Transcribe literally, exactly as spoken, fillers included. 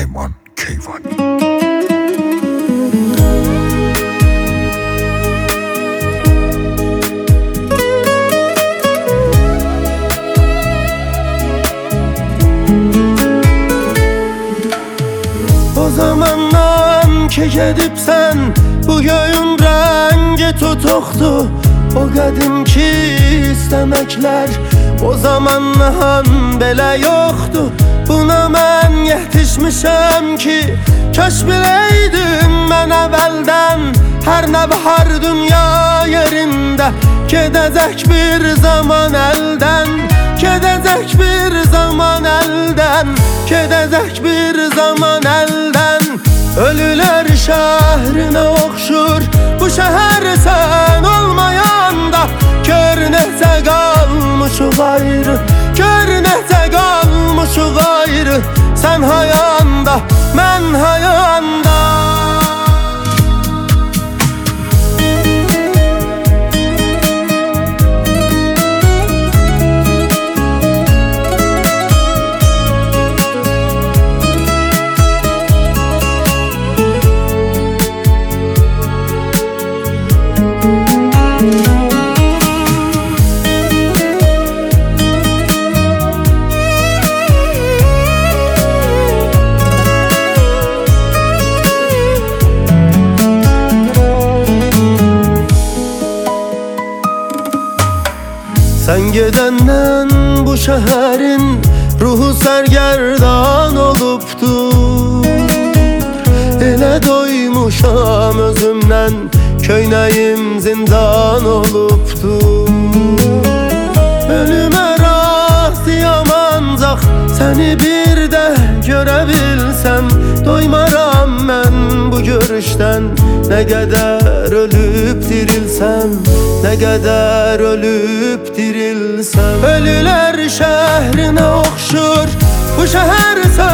Peyman Keyvan. O zamandan ki gedib sən, bu göyün rəngi tutuqdu. O qədimki istəməklər o zamandan belə yoxdu. Buna mən yetişmişəm ki, kaş biləydim mən əvvəldən. Hər nə bahar dünya yerində gedəcək bir zaman əldən. Gedəcək bir zaman əldən, gedəcək bir zaman əldən. Ölülər şəhrinə oxşur bu şəhər sən olmayanda. Gör necə qalmışıq ayrı, gör necə qalmışıq ayrı. Sən hayanda, mən hayanda. Sən gedəndən bu şəhərin ruhu sərgərdan olubdur. Elə doymuşam özümdən, köynəyim zindan olubdur. Ölümə razıyam ancaq səni bir də görə bilsəm. Doymaram mən bu görüşdən, nə qədər ölüb dirilsəm, nə qədər ölüb dirilsəm. Ölülər şəhrinə oxşur bu şəhər sən